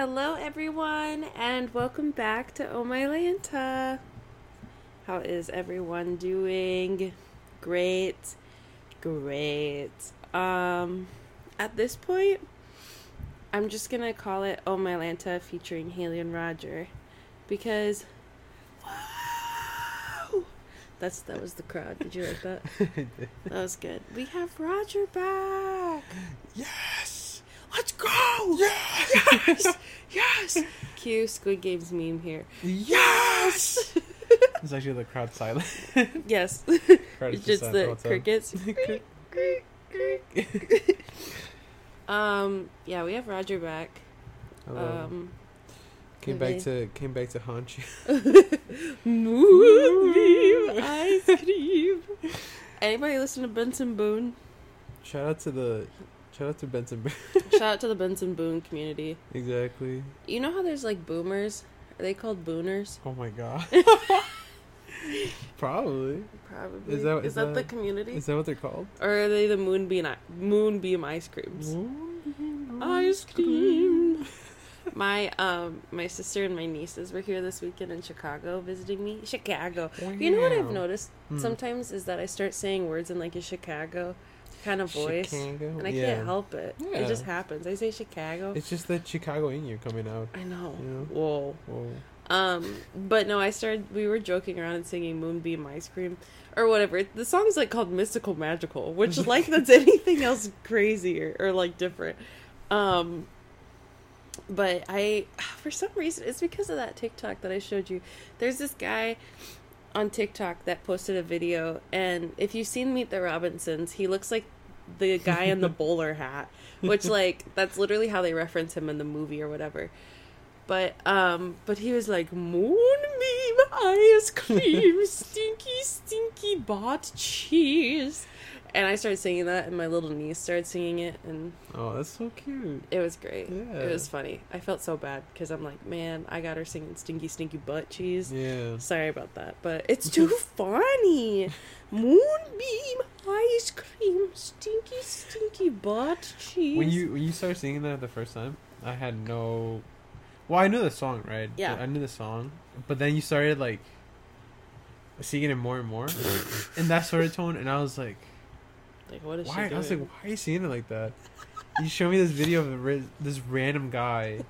Hello, everyone, and welcome back to Oh My Lanta. How is everyone doing? Great. At this point, I'm just gonna call it Oh My Lanta featuring Haley and Roger, because wow, that was the crowd. Did you like that? That was good. We have Roger back. Yes! Let's go! Yes! Yes! Cue Squid Game's meme here. Yes! It's actually the crowd silent. Yes. Crowd It's is just the silent. crickets. Yeah, we have Roger back. Hello. Came they- back to haunt you. Moonbeam ice cream. Anybody listen to Benson Boone? Shout out to Benson. Shout out to the Benson Boone community. Exactly. You know how there's like boomers? Are they called booners? Oh my god. Probably. Probably. Is that the that- community? Is that what they're called? Or are they the Moonbeam ice creams? Ice cream. My sister and my nieces were here this weekend in Chicago visiting me. Chicago. You know what I've noticed sometimes is that I start saying words in like a Chicago kind of voice, Chicago? and I Yeah. can't help it. Yeah. It just happens. I say Chicago. It's just that Chicago in you coming out. I know. You know? Whoa. Whoa. But no, we were joking around and singing Moonbeam Ice Cream or whatever. The song's like called Mystical Magical, which like that's anything else crazier or like different. But for some reason, it's because of that TikTok that I showed you. There's this guy on TikTok that posted a video, and if you've seen Meet the Robinsons, he looks like the guy in the bowler hat, which like that's literally how they reference him in the movie or whatever. But he was like, Moonbeam ice cream, stinky bought cheese. And I started singing that, and my little niece started singing it, and Oh, that's so cute. it was great. Yeah. It was funny. I felt so bad, because I'm like, man, I got her singing stinky butt cheese. Yeah. Sorry about that, but it's too funny. Moonbeam ice cream, stinky butt cheese. When you started singing that the first time, I had no. Well, I knew the song, right? Yeah. I knew the song, but then you started like singing it more and more in that sort of tone, and I was like, Like, what is she "Why?" doing? I was like, "Why are you singing it like that?" You show me this video of this random guy.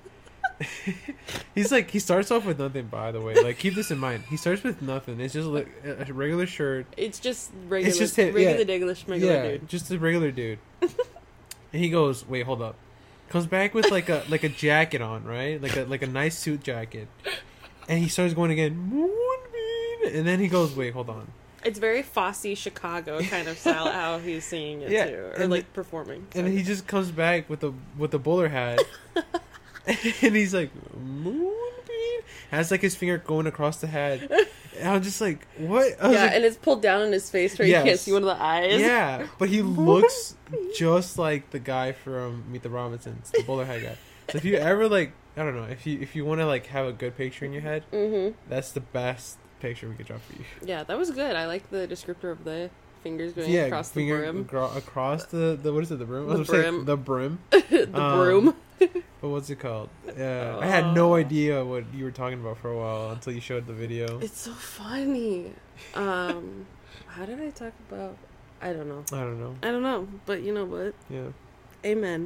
He starts off with nothing. By the way, like keep this in mind. He starts with nothing. It's just like a regular shirt. It's just regular. It's just him, regular yeah. regular dude. Just a regular dude. And he goes, "Wait, hold up." Comes back with like a jacket on, right? Like a nice suit jacket. And he starts going again, Moonbeam, and then he goes, "Wait, hold on." It's very Fosse Chicago kind of style how he's singing it Yeah, too, or and like performing. And then he just comes back with the bowler hat. And he's like, Moonbeam. Has like his finger going across the hat. And I'm just like, what? I was Yeah, like, and it's pulled down in his face where you can't Yes. see one of the eyes. yeah, but he looks just like the guy from Meet the Robinsons, the bowler hat guy. So if you ever like, I don't know, if you want to like have a good picture in your head, that's the best picture we could draw for you. Yeah, that was good. I like the descriptor of the fingers going Yeah, across the finger brim. across the what is it? The brim. The I was gonna say brim. the brim. The broom. But what's it called? Yeah, I had no idea what you were talking about for a while until you showed the video. It's so funny. How did I talk about? I don't know. I don't know. But you know what? Yeah. Amen.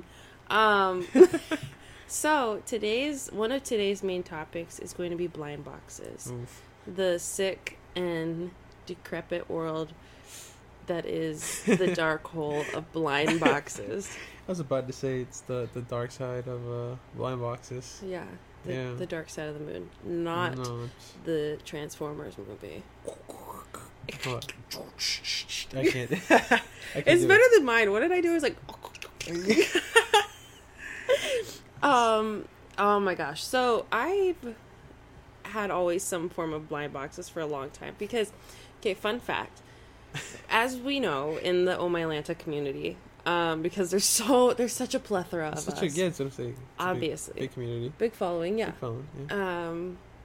So one of today's main topics is going to be blind boxes. Oof. The sick and decrepit world that is the dark hole of blind boxes. I was about to say it's the dark side of blind boxes. Yeah. Yeah. The dark side of the moon. Not No, the Transformers movie. what? I can't. I can't It's do better than mine. What did I do? I was like... Oh my gosh. So I've had always some form of blind boxes for a long time because, okay, fun fact. As we know in the Oh My Lanta community, because there's such a plethora of us. Yeah, that's what I'm saying. It's a Obviously. big community. Big following, yeah. Big following, yeah.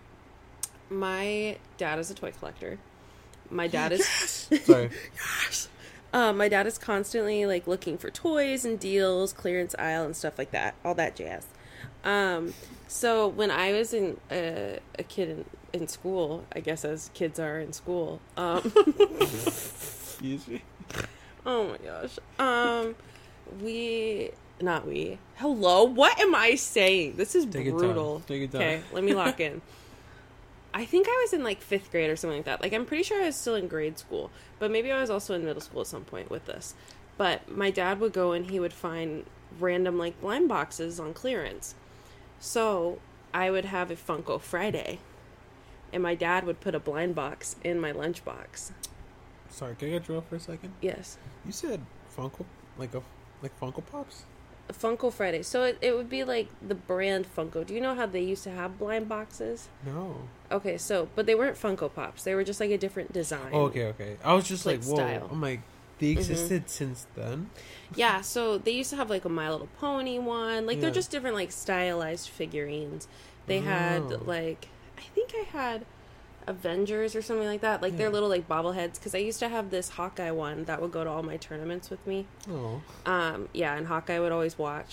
My dad is a toy collector. My dad is Sorry. yes. My dad is constantly like looking for toys and deals, clearance aisle and stuff like that, all that jazz. So when I was a kid in school, I guess as kids are in school, Excuse me. oh my gosh. Hello, what am I saying? This is Take brutal. Take it down. Okay, let me lock in. I think I was in like 5th grade or something like that. Like, I'm pretty sure I was still in grade school, but maybe I was also in middle school at some point with this. But my dad would go and he would find random like blind boxes on clearance. So I would have a Funko Friday, and my dad would put a blind box in my lunchbox. Sorry, can I get you off for a second? Yes. You said Funko, like Funko Pops? Funko Friday. So it would be like the brand Funko. Do you know how they used to have blind boxes? No. Okay, so, but they weren't Funko Pops. They were just like a different design. Oh, okay. I was just like, whoa. Style. I'm like, they existed since then? Yeah, so they used to have like a My Little Pony one. Like, they're just different, like, stylized figurines. They had, like, I think I had Avengers or something like that. Like, they're little, like, bobbleheads. Because I used to have this Hawkeye one that would go to all my tournaments with me. Oh. Yeah, and Hawkeye would always watch.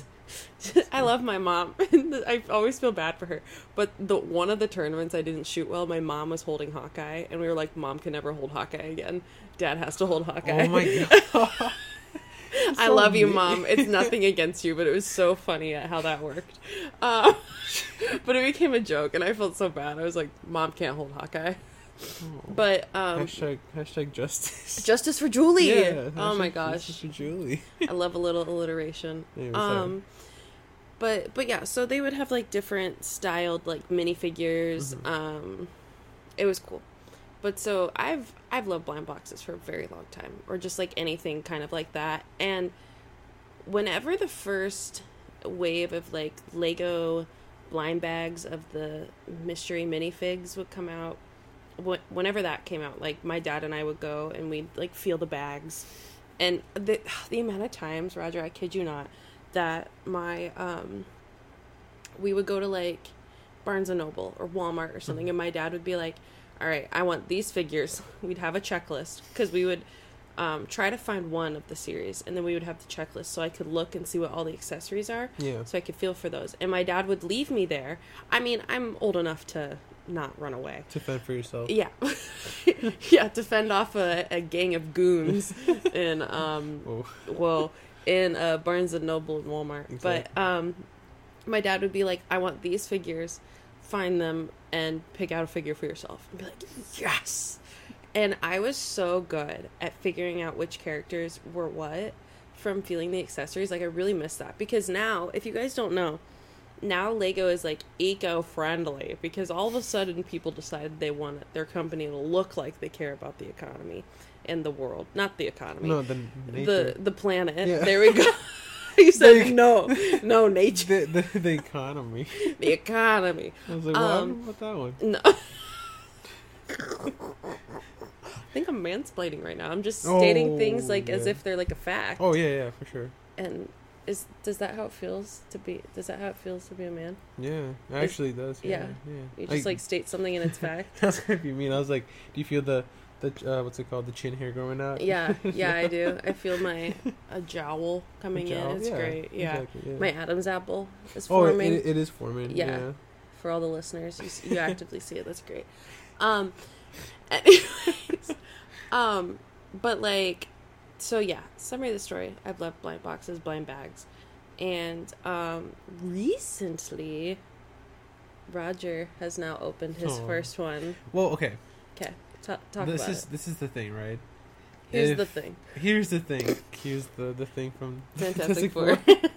I love my mom. I always feel bad for her. But one of the tournaments I didn't shoot well, my mom was holding Hawkeye. And we were like, Mom can never hold Hawkeye again. Dad has to hold Hawkeye. Oh, my God. I love you, Mom. It's nothing against you, but it was so funny at how that worked. But it became a joke, and I felt so bad. I was like, Mom can't hold Hawkeye. Oh. But hashtag justice. Justice for Julie. Yeah, oh my gosh. Justice for Julie. I love a little alliteration. Yeah, but yeah, so they would have like different styled like minifigures. Mm-hmm. It was cool. But so I've loved blind boxes for a very long time, or just like anything kind of like that. And whenever the first wave of like Lego blind bags of the mystery minifigs would come out, whenever that came out, like my dad and I would go and we'd like feel the bags, and the amount of times, Roger, I kid you not, that we would go to like Barnes and Noble or Walmart or something, and my dad would be like, all right, I want these figures. We'd have a checklist, because we would try to find one of the series, and then we would have the checklist so I could look and see what all the accessories are, so I could feel for those. And my dad would leave me there. I mean, I'm old enough to not run away. To fend for yourself. Yeah. Yeah, to fend off a gang of goons in, in Barnes & Noble and Walmart. Exactly. But my dad would be like, I want these figures, find them, and pick out a figure for yourself. And be like, yes! And I was so good at figuring out which characters were what from feeling the accessories. Like, I really miss that. Because now, if you guys don't know, now Lego is, like, eco-friendly. Because all of a sudden, people decided they want their company to look like they care about the economy and the world. Not the economy. No, the nature. The planet. Yeah. There we go. You said no, nature. The economy. The economy. I was like, what about that one? No. I think I'm mansplaining right now. I'm just stating things like as if they're like a fact. Oh yeah, for sure. And does that how it feels to be? Does that how it feels to be a man? Yeah, it actually does. Yeah. You just like state something and it's fact. That's what you mean. I was like, do you feel the what's it called, the chin hair growing out? Yeah, I do. I feel a jowl coming in. It's great. Yeah. Exactly, my Adam's apple is forming. It is forming. Yeah. For all the listeners, you actively see it. That's great. Anyways, but like, so yeah, summary of the story. I've loved blind boxes, blind bags, and recently, Roger has now opened his first one. Well, okay. Okay. Talk about it. This is the thing, right? Here's the thing. Here's the thing. Here's the thing from Fantastic Four.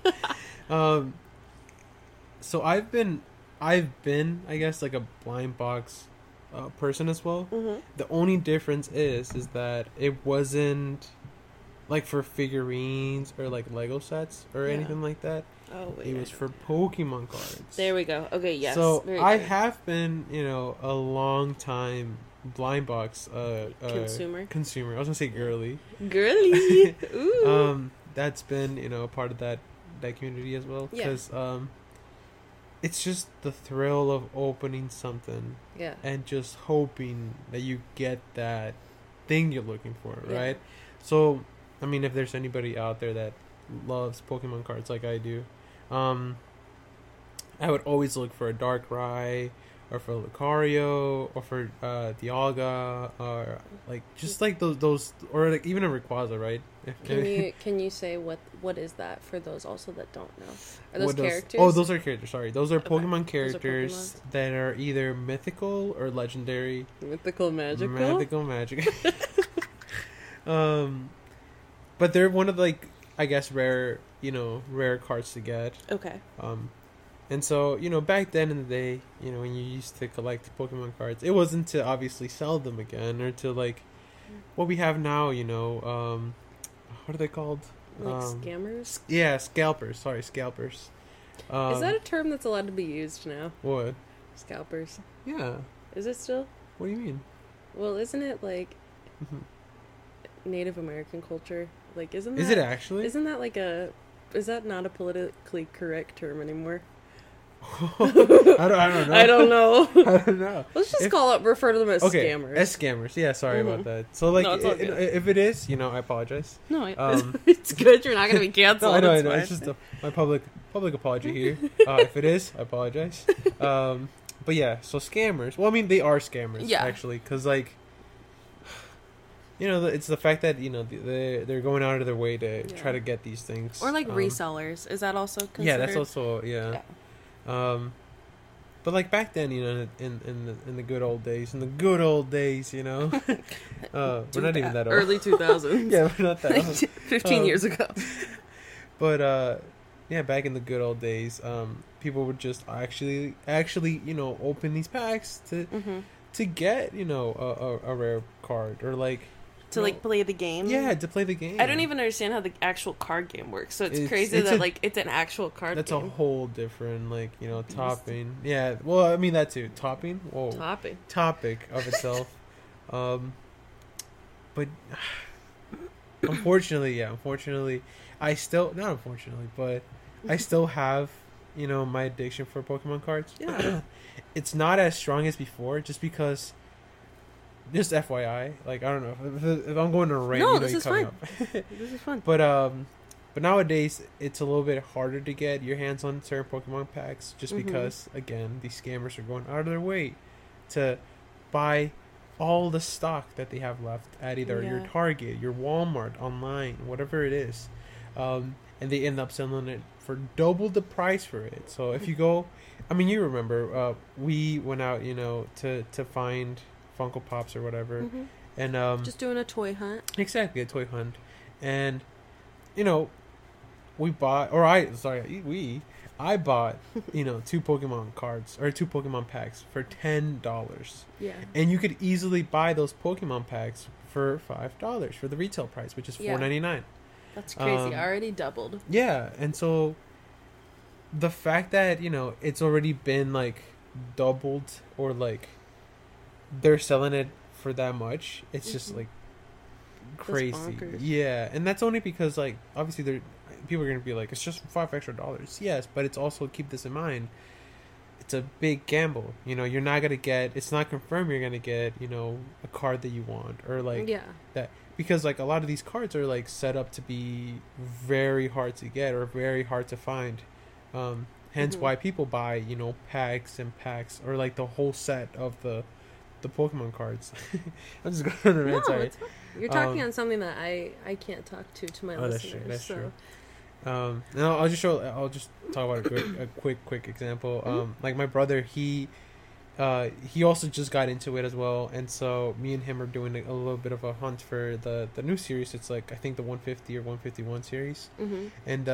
So I've been, I guess, like a blind box person as well. Mm-hmm. The only difference is that it wasn't like for figurines or like Lego sets or anything like that. Oh, wait. It was for Pokemon cards. There we go. Okay, yes. So I have been, a long time blind box consumer. I was gonna say girly. Ooh. That's been a part of that community as well, because it's just the thrill of opening something and just hoping that you get that thing you're looking for, right? So I mean, if there's anybody out there that loves Pokemon cards like I do, I would always look for a Darkrai, or for Lucario, or for Dialga, or like just like those, or like even a Rayquaza, right? Can you say what is that for those also that don't know? Are those What characters? Oh, those are characters. Sorry, those are Okay. Pokemon Those are characters that are either mythical or legendary. Mythical magical. Mythical magic. But they're one of like, I guess, rare cards to get. Okay. And so, back then in the day, when you used to collect Pokemon cards, it wasn't to obviously sell them again or to like what we have now, what are they called? Like scammers? Yeah, scalpers. Sorry, scalpers. Is that a term that's allowed to be used now? What? Scalpers. Yeah. Is it still? What do you mean? Well, isn't it like Native American culture? Like, isn't that... Is it actually? Isn't that like a... Is that not a politically correct term anymore? I don't know. I don't know. I don't know. Let's just refer to them as scammers. As scammers. Yeah, sorry about that. So, like, No, it's all good. if it is, I apologize. No, it's good. You're not going to be canceled. No, I know. Fine. It's just my public apology here. If it is, I apologize. But yeah, so scammers. Well, I mean, they are scammers, actually, because like, it's the fact that they're going out of their way to try to get these things. Or like resellers. Is that also considered? Yeah, that's also but like back then, in the good old days, we're not even that old. Early 2000s. Yeah, we're not that old. 15 years ago. But back in the good old days, people would just actually open these packs to get a rare card or like to like play the game. Yeah, to play the game. I don't even understand how the actual card game works. So it's crazy that like it's an actual card that's game. That's a whole different topping. Yeah, well, I mean that too. Topping. Whoa. Topic of itself. But unfortunately, I still have my addiction for Pokemon cards. Yeah. It's not as strong as before, just because. Just FYI, like I don't know if I'm going to rant. No, this is fine. This is fun. But nowadays it's a little bit harder to get your hands on certain Pokemon packs, just because again these scammers are going out of their way to buy all the stock that they have left at either your Target, your Walmart, online, whatever it is, and they end up selling it for double the price for it. So if you go, I mean, you remember we went out, to find Funko Pops or whatever, and just doing a toy hunt. Exactly, a toy hunt, and I bought 2 Pokemon cards or 2 Pokemon packs for $10. Yeah, and you could easily buy those Pokemon packs for $5 for the retail price, which is $4.99. That's crazy. Already doubled. Yeah, and so the fact that it's already been like doubled or like they're selling it for that much, it's just like crazy. Yeah, and that's only because like obviously people are gonna be like, it's just $5 extra. Yes, but it's also, keep this in mind, it's a big gamble. You're not gonna get, it's not confirmed you're gonna get a card that you want or like that, because like a lot of these cards are like set up to be very hard to get or very hard to find. Hence why people buy packs and packs or like the whole set of the Pokemon cards. I'm just going on a rant. Sorry. You're talking on something that I can't talk to my listeners. That's true. No, I'll just talk about a quick example. Like my brother, he also just got into it as well, and so me and him are doing a little bit of a hunt for the new series. It's like I think the 150 or 151 series, and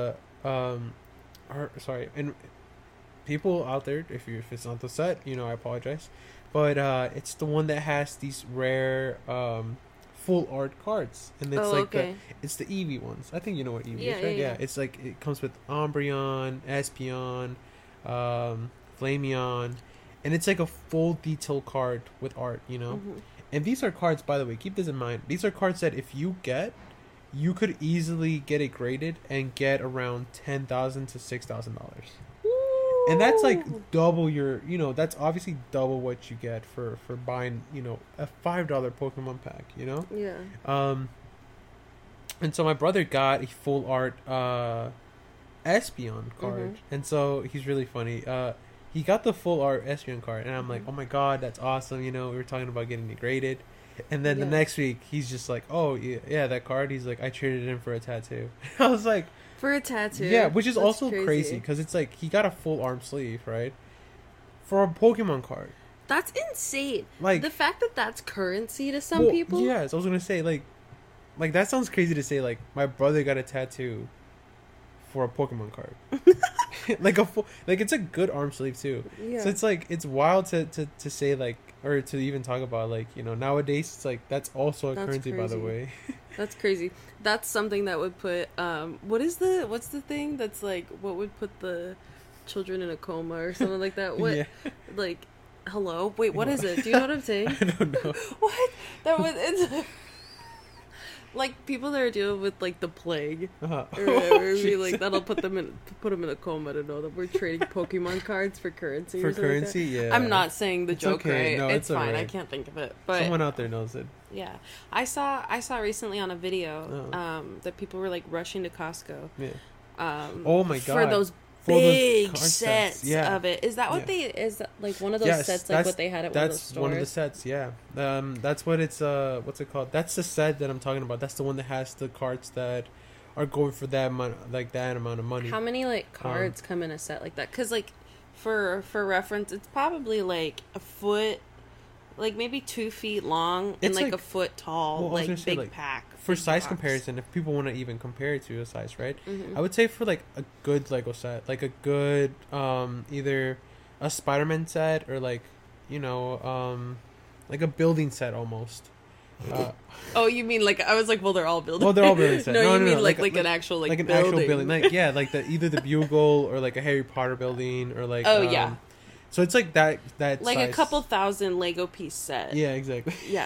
and people out there, if it's not the set, I apologize. But it's the one that has these rare full art cards, and it's it's the Eevee ones. I think you know what Eevee is, right? Yeah, it's like it comes with Umbreon, Espeon, Flameon, and it's like a full detail card with art, And these are cards, by the way, keep this in mind. These are cards that if you could easily get it graded and get around $10,000 to $6,000. And that's like double your, that's obviously double what you get for buying, a $5 Pokemon pack, Yeah. And so my brother got a full art Espeon card, and so he's really funny. He got the full art Espeon card, and I'm like, oh my god, that's awesome. You know, we were talking about getting it graded, and then the next week he's just like, oh yeah, that card. He's like, I traded it in for a tattoo. I was like, for a tattoo, yeah, which is that's also crazy because it's like he got a full arm sleeve, right, for a Pokemon card. That's insane. Like the fact that that's currency to some people. Yes, I was gonna say like that sounds crazy to say. Like my brother got a tattoo for a Pokemon card. like it's a good arm sleeve too. Yeah. So it's like it's wild to say like or to even talk about like, you know, nowadays it's like that's also a currency, by the way. That's crazy. That's something that would put what's the thing that's like what would put the children in a coma or something like that? What like hello? Wait, what is it? Do you know what I'm saying? I don't know. What? That was it's like people that are dealing with like the plague or whatever, like that'll put them in a coma to know that we're trading Pokemon cards for currency. For currency, like yeah. I'm not saying the joke okay. right. No, it's fine. Right. I can't think of it. But someone out there knows it. Yeah, I saw recently on a video that people were like rushing to Costco. Yeah. Oh my god. For those big sets of it. Is that what is that like one of those sets like what they had at one of those stores? That's one of the sets, yeah. That's what it's what's it called? That's the set that I'm talking about. That's the one that has the cards that are going for that amount, like that amount of money. How many like cards come in a set like that? Cuz like for reference, it's probably like a foot, like maybe 2 feet long and like a foot tall, like big like, pack. For size comparison, if people want to even compare it to a size, right? I would say for like a good Lego set, like a good either a Spider-Man set or like, you know, like a building set almost. Oh, you mean like I was like, well, they're all buildings. Well, they're all building sets. No, you mean like an actual like an building. actual building, like like either the Bugle or like a Harry Potter building or like yeah. So it's like that like size. A couple thousand Lego piece set. Yeah, exactly. Yeah.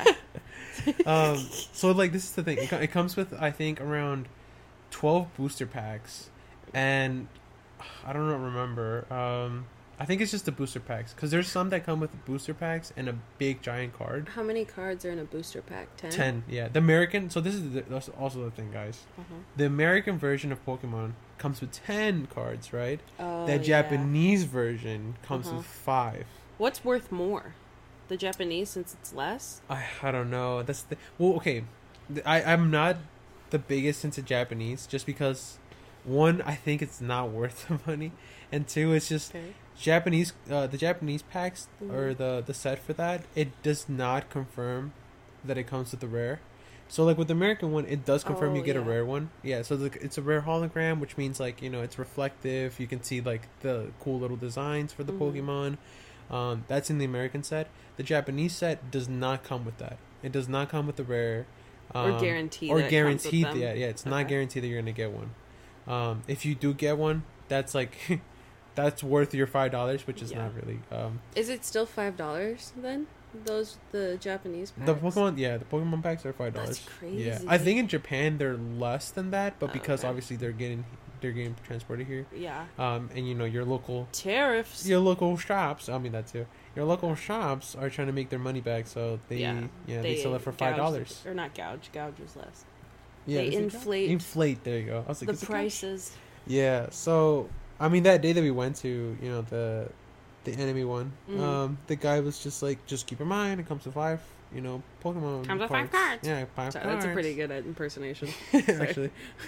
So like this is the thing. It comes with I think around 12 booster packs, and I don't remember. I think it's just the booster packs because there's some that come with booster packs and a big giant card. How many cards are in a booster pack? 10. 10. Yeah, the American. So this is that's also the thing, guys. The American version of Pokemon comes with 10 cards, right? Oh, the Japanese version comes with 5. What's worth more? The Japanese, since it's less? I don't know. That's the okay. I'm not the biggest into Japanese just because one, I think it's not worth the money, and two, it's just Japanese. The Japanese packs or the set for that, it does not confirm that it comes with the rare. So like with the American one, it does confirm you get a rare one. Yeah, so it's a rare hologram, which means like, you know, it's reflective. You can see like the cool little designs for the Pokemon. That's in the American set. The Japanese set does not come with that. It does not come with the rare. Or guaranteed. Or guaranteed. Yeah, it's not guaranteed that you're gonna get one. If you do get one, that's like that's worth your $5, which is not really. Is it still $5 then? The Japanese packs? The Pokemon packs are $5. That's crazy. Yeah, I think in Japan they're less than that, but because obviously they're getting transported here. Yeah. And you know your local tariffs. Your local shops. I mean that too. Your local shops are trying to make their money back, so they sell it for $5. Or not gouge. Gouge is less. Yeah, they inflate. Inflate. There you go. I was like, the prices. Yeah. So I mean that day that we went to, you know, the enemy one, the guy was just like, just keep in mind it comes to 5. You know, Pokemon comes with 5 cards. Yeah, 5 cards. That's a pretty good impersonation. Actually,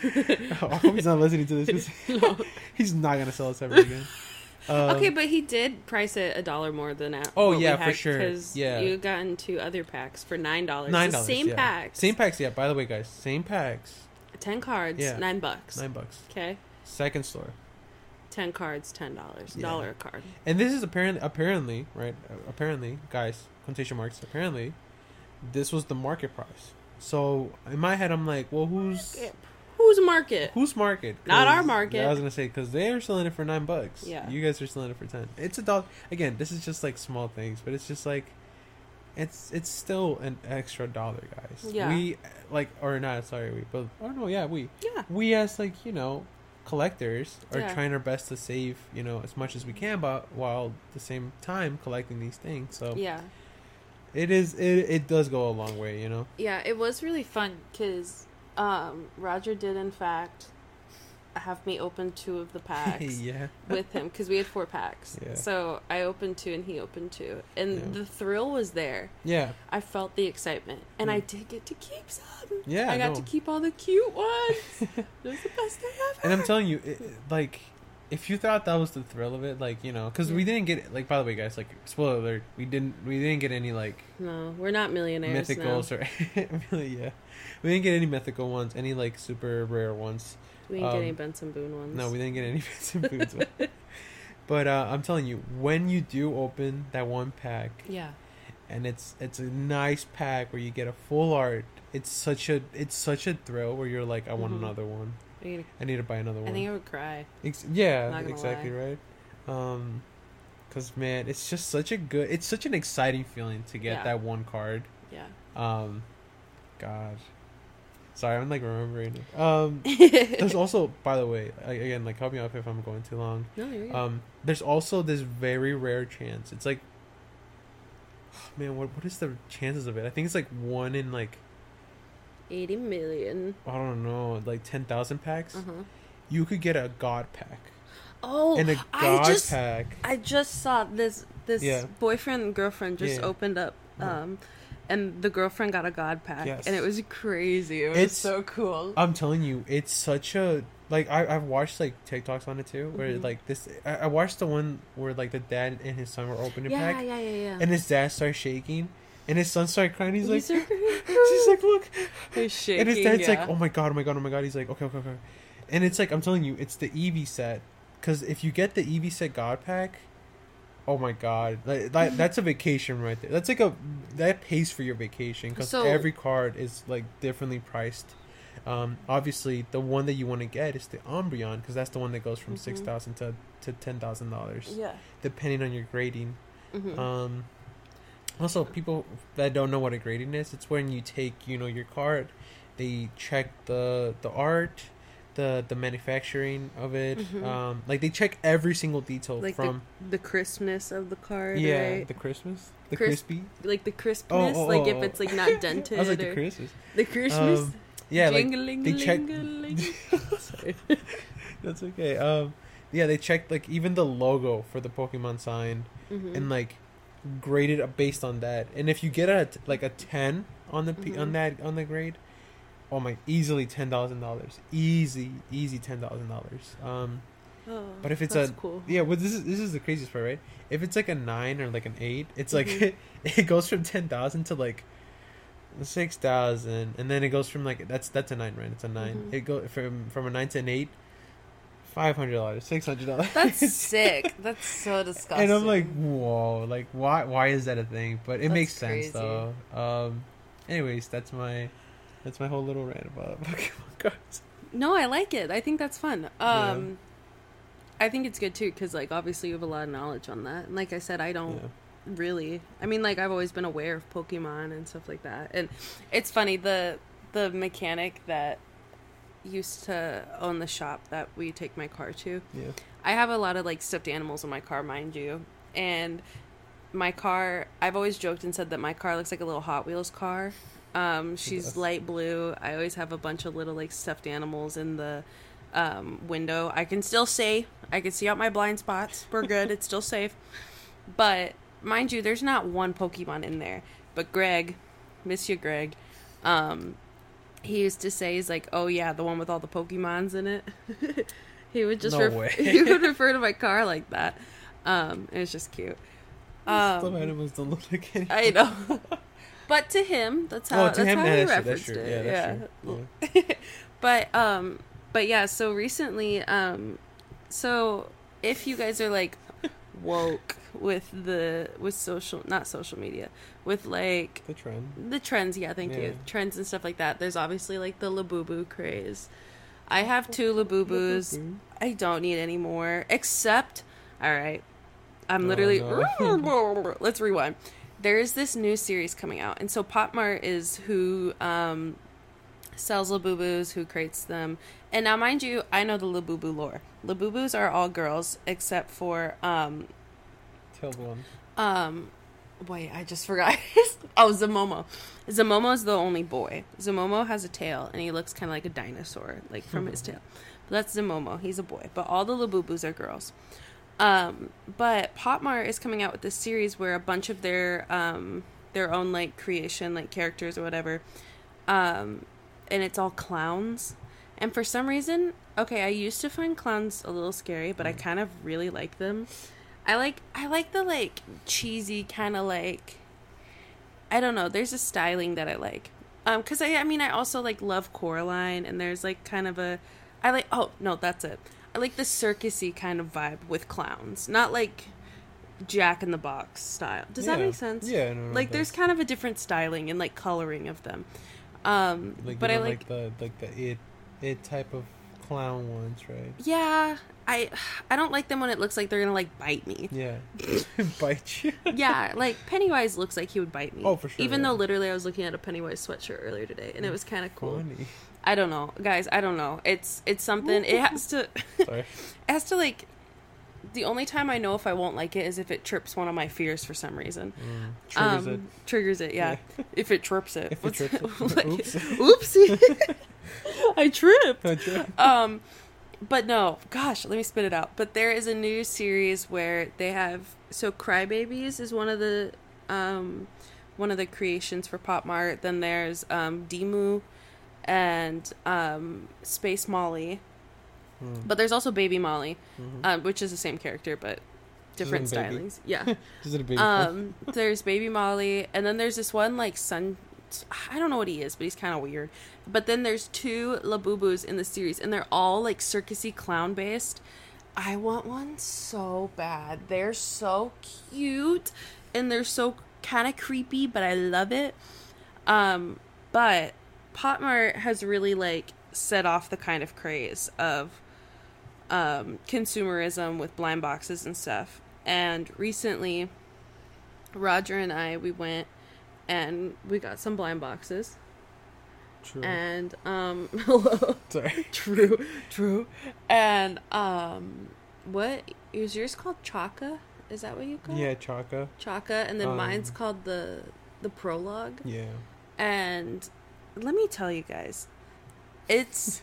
I hope he's not listening to this. No. He's not gonna sell us ever again. Okay, but he did price it $1 more than at. Oh yeah, for sure. Because you got into other packs for $9. $9. Same packs. Same packs. Yeah. By the way, guys, same packs. 10 cards. $9. $9. Okay. Second store. 10 cards, $10. $1 a card. And this is apparently, right? Apparently, guys, quotation marks. Apparently, this was the market price. So in my head, I'm like, well, who's market? Who's market? Not our market. I was gonna say because they are selling it for $9. Yeah. You guys are selling it for 10. It's $1. Again, this is just like small things, but it's just like, it's still an extra $1, guys. Yeah. We we. Yeah. We as like, you know, collectors are trying our best to save, you know, as much as we can, but while at the same time collecting these things. So yeah. It does go a long way, you know. Yeah, it was really fun because Roger did in fact have me open 2 of the packs Yeah. with him because we had 4 packs. Yeah. So I opened 2 and he opened 2, and the thrill was there. Yeah. I felt the excitement, and I did get to keep some. Yeah, I got to keep all the cute ones. It was the best day ever. And I'm telling you, like, if you thought that was the thrill of it, like, you know, because we didn't get, like, by the way, guys, like, spoiler alert, we didn't get any, like, No, we're not millionaires mythicals now. or really, we didn't get any mythical ones, any like super rare ones. We didn't get any Benson Boone ones. No, we didn't get any Benson Boones ones. But I'm telling you, when you do open that one pack, yeah, and it's a nice pack where you get a full art, it's such a thrill where you're like, I want another one. I need to buy another one. I think I would cry. Yeah, exactly right. Because man, it's just such an exciting feeling to get that one card. Yeah. God. Sorry, I'm like remembering it. There's also, by the way, again, like, help me out if I'm going too long. No, you're good. There's also this very rare chance. It's like, man, what is the chances of it? I think it's like 1 in like 80 million. I don't know, like 10,000 packs. You could get a God pack. Oh, and a God pack. I just saw this boyfriend and girlfriend just opened up. And the girlfriend got a God pack, and it was crazy. It was so cool. I'm telling you, it's such a, like, I've watched like TikToks on it too, where like this. I watched the one where like the dad and his son were opening a pack, and his dad started shaking, and his son started crying. He's like, she's like, look, he's shaking, and his dad's like, oh my god. He's like, okay, and it's like, I'm telling you, it's the Eevee set, because if you get the Eevee set God pack. Oh my god, that's a vacation right there. That's like that pays for your vacation, because every card is like differently priced. Obviously, the one that you want to get is the Umbreon, because that's the one that goes from $6,000 to $10,000. Yeah, depending on your grading. Also, people that don't know what a grading is, it's when you take your card, they check the art. The manufacturing of it, like they check every single detail, like from the crispness of the card, right? The crispness, the crispy, like the crispness, like if it's like not dented. I was like the crispness, yeah, like they check. Sorry. That's okay. They check like even the logo for the Pokemon sign, and like grade it based on that. And if you get a 10 on the on the grade. Oh my! Easily $10,000. Easy $10,000. But if it's cool. Well, this is the craziest part, right? If it's like a 9 or like an 8, it's like it goes from 10,000 to like 6,000, and then it goes from like that's a 9, right? It's a 9. It goes from a 9 to an 8. $500, $600. That's sick. That's so disgusting. And I'm like, whoa! Like, why is that a thing? But it makes sense though. Anyways, that's my whole little rant about Pokemon cards. No, I like it. I think that's fun. I think it's good too, because like obviously you have a lot of knowledge on that. And like I said, I don't really. I mean, like I've always been aware of Pokemon and stuff like that. And it's funny, the mechanic that used to own the shop that we take my car to. Yeah. I have a lot of like stuffed animals in my car, mind you, and my car. I've always joked and said that my car looks like a little Hot Wheels car. She's light blue. I always have a bunch of little like stuffed animals in the window. I can still see. I can see out my blind spots. We're good. It's still safe. But mind you, there's not one Pokemon in there. But Greg, miss you, Greg. He used to say, he's like, oh yeah, the one with all the Pokemons in it. He would just he would refer to my car like that. It was just cute. Some animals don't look like anything. I know. But to him, that's how he referenced it. Yeah. But yeah, so recently, so if you guys are like woke with not social media, with like the trends, thank you, trends and stuff like that. There's obviously like the Labubu craze. I have 2 Labubus. I don't need any more, except, all right, I'm literally let's rewind. There is this new series coming out, and so Pop Mart is who sells Labubus, who creates them. And now, mind you, I know the Labubu lore. Labubus are all girls, except for Tailed one. Wait, I just forgot. Oh, Zamomo. Zamomo is the only boy. Zamomo has a tail, and he looks kind of like a dinosaur, like from his tail. But that's Zimomo. He's a boy. But all the Labubus are girls. But Pop Mart is coming out with this series where a bunch of their own, like, creation, like, characters or whatever, and it's all clowns. And for some reason, okay, I used to find clowns a little scary, but I kind of really like them. I like the, like, cheesy kind of, like, I don't know, there's a styling that I like. Because I mean, I also, like, love Coraline, and there's, like, kind of a, oh, no, that's it. I like the circusy kind of vibe with clowns, not like Jack in the Box style. Does that make sense? Yeah, no, like there's kind of a different styling and like coloring of them. But I like the it type of clown ones, right? Yeah, I don't like them when it looks like they're gonna like bite me. Yeah, bite you. Yeah, like Pennywise looks like he would bite me. Oh, for sure. Even though literally I was looking at a Pennywise sweatshirt earlier today, and it was kind of cool. Funny. I don't know, guys. I don't know. It's something. It has to. Sorry. It has to like. The only time I know if I won't like it is if it trips one of my fears for some reason. Triggers it. Triggers it, yeah. If it trips it. If it trips it. Oops. Oopsie. I tripped. But no, gosh, let me spit it out. But there is a new series where they have, so Crybabies is one of the creations for Pop Mart. Then there's Demu and Space Molly. But there's also Baby Molly, which is the same character but different stylings. Yeah. Is it a baby? There's Baby Molly, and then there's this one like I don't know what he is, but he's kind of weird. But then there's 2 Labubus in the series, and they're all like circusy clown based. I want one so bad. They're so cute, and they're so kind of creepy, but I love it. But Pop Mart has really like set off the kind of craze of consumerism with blind boxes and stuff. And recently Roger and we went and we got some blind boxes. True. And hello. Sorry. True. And what is yours called? Chaka? Is that what you call it? Yeah, Chaka. And then mine's called the Prologue. Yeah. And let me tell you guys, it's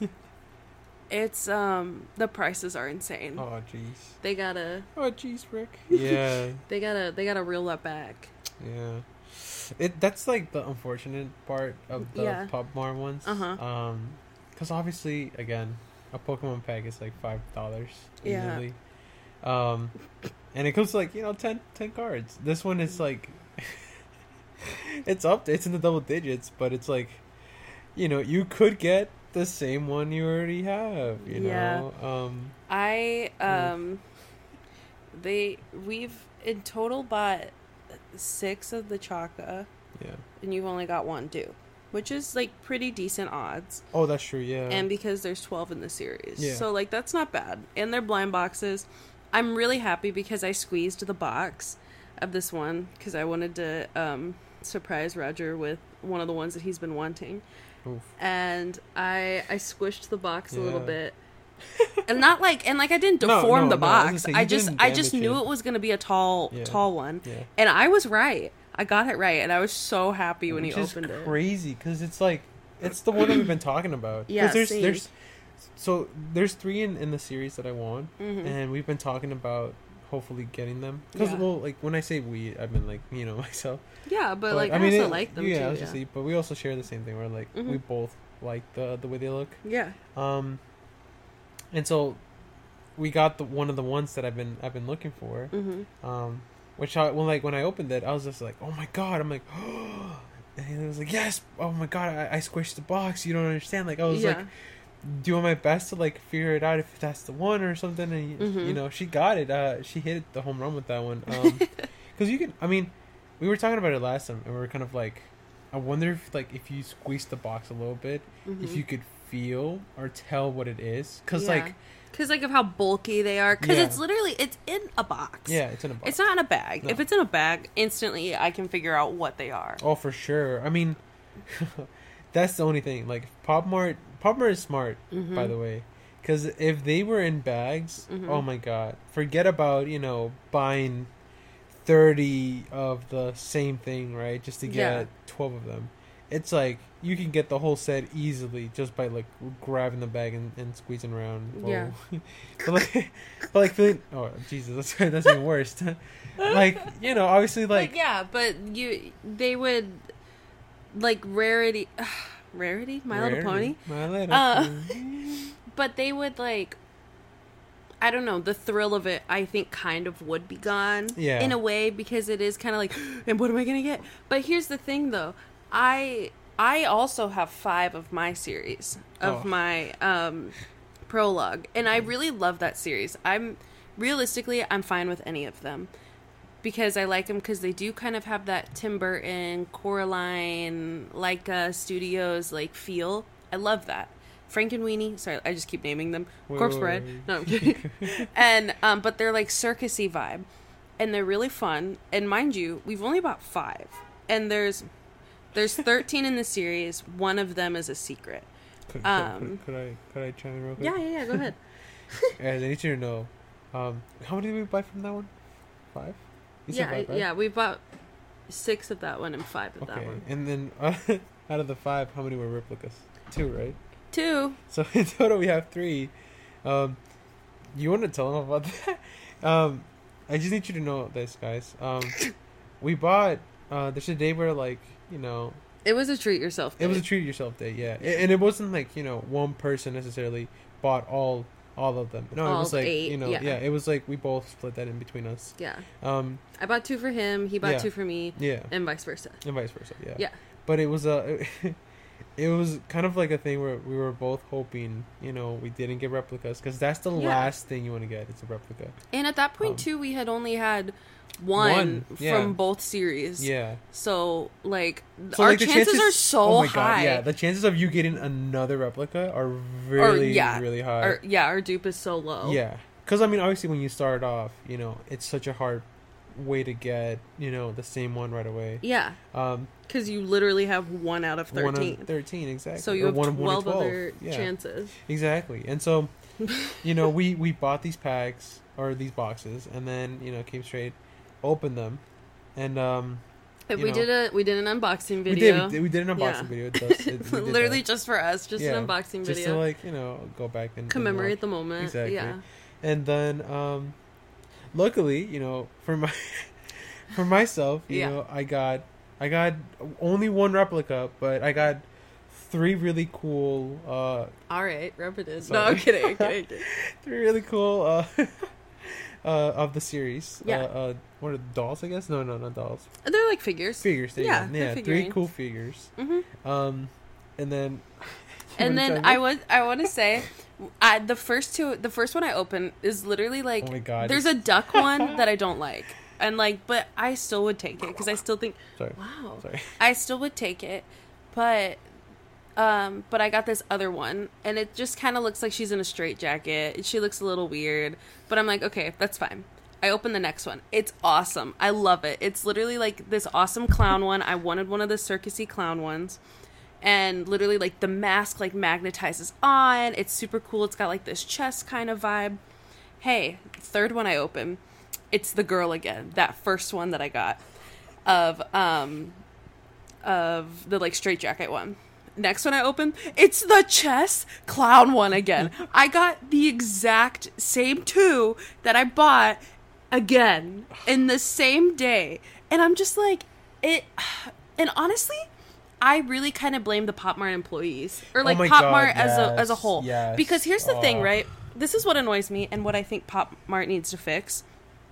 the prices are insane. Oh jeez. They gotta. Oh jeez, Rick. Yeah. They gotta reel that back. Yeah. That's like the unfortunate part of the Pop Mart ones. Because obviously, again, a Pokemon pack is like $5 easily. Yeah. And it comes like 10 cards. This one is like, it's in the double digits, but it's like, you could get the same one you already have, you know. We've in total bought 6 of the Chaka. Yeah. And you've only got 1 due, which is like pretty decent odds. Oh, that's true, yeah. And because there's 12 in the series. Yeah. So like that's not bad. And they're blind boxes. I'm really happy because I squeezed the box of this one because I wanted to surprise Roger with one of the ones that he's been wanting. Oof. And I squished the box a little bit. And I didn't deform the box. I just knew it was going to be a tall one. Yeah. And I was right. I got it right, and I was so happy when he opened it. Which is crazy because it's like it's the one that we've been talking about. Yeah, there's 3 in the series that I want, and we've been talking about hopefully getting them. Because like when I say we, I mean like myself. Yeah, but like I also like them too. Yeah, but we also share the same thing. Where like we both like the way they look. Yeah. And so we got one of the ones that I've been looking for. Which when I opened it, I was just like, oh my god! I'm like, oh, and he was like, yes, oh my god! I squished the box. You don't understand. Like I was like doing my best to like figure it out if that's the one or something. And she got it. She hit the home run with that one. Because you can. I mean, we were talking about it last time, and we were kind of like, I wonder if you squeeze the box a little bit, if you could feel or tell what it is. Because of how bulky they are. Because it's in a box. Yeah, it's in a box. It's not in a bag. No. If it's in a bag, instantly I can figure out what they are. Oh, for sure. I mean, that's the only thing. Like, Pop Mart is smart, by the way. Because if they were in bags, oh my god. Forget about, buying 30 of the same thing, right? Just to get 12 of them. it's like you can get the whole set easily just by like grabbing the bag and squeezing around. Whoa. Yeah. but like feeling. Oh Jesus, that's even worse. Like, you know, obviously like. But yeah, but they would like Rarity, My Little Pony. My Little Pony. But they would like. I don't know, the thrill of it, I think, kind of would be gone. Yeah. In a way, because it is kind of like, and what am I going to get? But here's the thing, though. I also have 5 of my series, of my prologue. And I really love that series. I'm fine with any of them. Because I like them because they do kind of have that Tim Burton, Coraline, Laika Studios, like, feel. I love that. Frankenweenie. Sorry, I just keep naming them. Corpse Bride. No, I'm kidding. And but they're like circusy vibe, and they're really fun. And mind you, we've only bought 5, and there's 13 in the series. One of them is a secret. Could I chime in real quick? Yeah. Go ahead. I need you to know, how many did we buy from that one? 5. You said 5, right? Yeah. We bought 6 of that one and 5 of that one. And then out of the 5, how many were replicas? 2, right? 2. So in total we have 3. You want to tell them about that? I just need you to know this, guys. We bought. There's a day where, like, you know, it was a treat yourself day. It was a treat yourself day, yeah. And it wasn't like, you know, one person necessarily bought all of them. No, all it was like 8, you know, yeah. It was like we both split that in between us. Yeah. I bought 2 for him. He bought 2 for me. Yeah. And vice versa. Yeah. Yeah. But it was it was kind of like a thing where we were both hoping, you know, we didn't get replicas because that's the last thing you want to get. It's a replica. And at that point, too, we had only had one from both series. Yeah. So, like, our chances are so high. God, yeah, the chances of you getting another replica are really high. Our dupe is so low. Yeah. Because, I mean, obviously when you start off, you know, it's such a hard way to get, you know, the same one right away. Yeah. Because you literally have 1 out of 13. 1 out of 13, exactly. So you have 12 other chances. Exactly. And so, you know, we bought these packs, or these boxes, and then, you know, came straight, opened them, and we did an unboxing video. We did an unboxing video. Literally just for us, an unboxing video. Just to, like, you know, go back and commemorate the moment. Exactly. Yeah. And then, luckily, you know, for myself, you know, I got only 1 replica, but I got 3 really cool. All right, rub it in. No, I'm kidding. 3 really cool of the series. Yeah. What are the dolls? I guess no, not dolls. They're like figures. Figures. Yeah. 3 cool figures. Mm-hmm. And then. I want to say, the first one I opened is literally like, oh my God, there's a duck one that I don't like, and like, but I still would take it because I still think, I still would take it, but I got this other one, and it just kind of looks like she's in a straitjacket. She looks a little weird, but I'm like, okay, that's fine. I opened the next one. It's awesome. I love it. It's literally like this awesome clown one. I wanted one of the circusy clown ones. And literally, like, the mask, like, magnetizes on. It's super cool. It's got, like, this chest kind of vibe. Hey, third one I open. It's the girl again. That first one that I got. Of the, like, straitjacket one. Next one I open. It's the chess clown one again. I got the exact same 2 that I bought again in the same day. And I'm just like, it... And honestly... I really kind of blame the Pop Mart employees, or like Pop Mart as a whole, because here's the thing, right? This is what annoys me, and what I think Pop Mart needs to fix.